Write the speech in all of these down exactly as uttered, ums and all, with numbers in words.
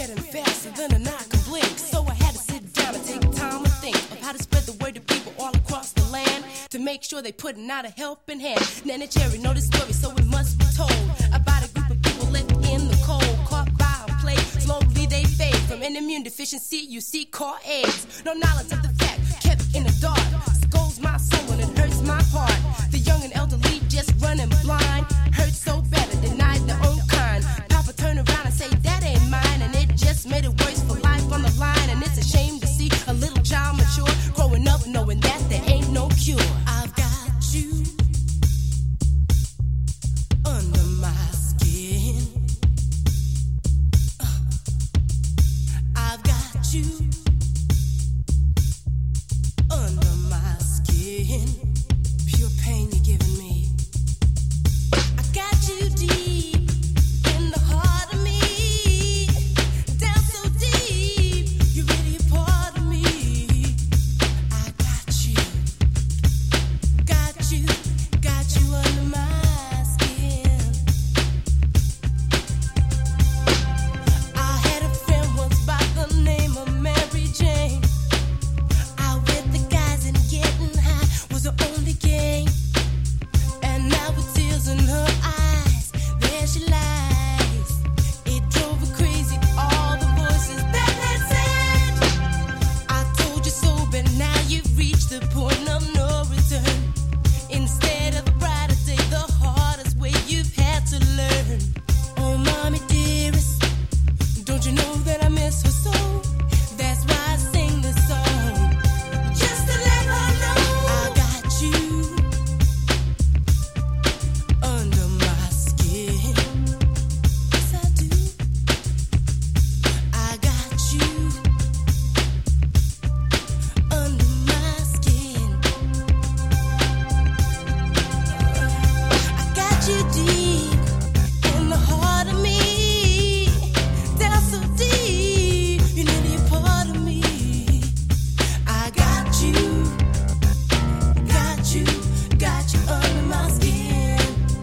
getting faster than an eye can blink. So I had to sit down and take time to think of how to spread the word to people all across the land, to make sure they putting out a helping hand. Nana Cherry know the story, so it must be told about a group of people left in the cold, caught by a plague. Slowly they fade from an immune deficiency. You see, caught AIDS. No knowledge of the fact, kept in the dark. Scolds my soul and it hurts my heart. The young and elderly just running blind. Hurt so bad it denied their own kind. Papa turn around and say that ain't mine, and it just made it worse for life on the line. And it's a shame to see a little child mature, growing up knowing that there ain't no cure. I've got you under my skin. Uh, I've got you under my skin. Pure pain you're giving me. I got you deep in the heart of me, down so deep, you're really a part of me. I got you, got you, got you under my skin. I had a friend once by the name of Mary Jane. Out with the guys and getting high was the only game. And now with tears in her eyes, there she lies. It drove her crazy, all the voices that had said, I told you so, but now you've reached the point of no return. Instead of a brighter day, the hardest way you've had to learn. Oh, mommy dearest, don't you know that I miss her so? That's why I sing this song, just to let her know I got you under my skin. Yes, I do. I got you under my skin. I got you deep in the heart of me, down so deep, you're nearly a part of me. I got you, got you, got you under my skin.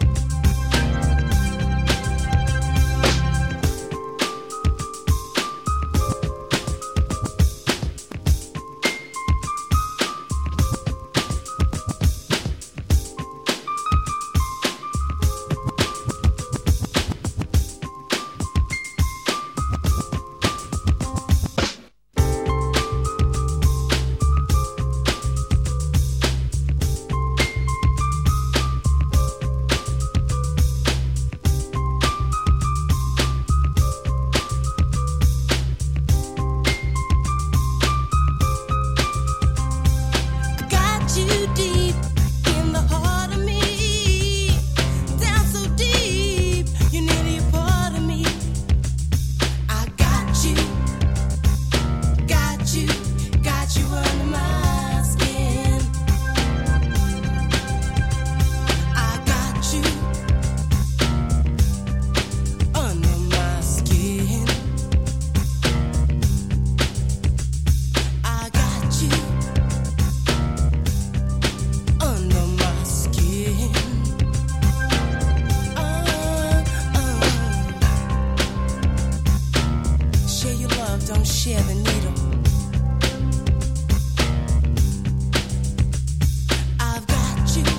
I got you deep in the heart of me, down so deep, you're nearly a part of me. I got you, got you, got you under my skin. I got you under my skin. I got you under my skin. Uh, uh. Share your love, don't share the needle. I've got you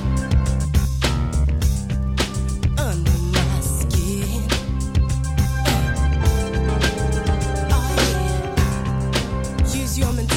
under my skin. Uh, oh yeah. Use your mentality.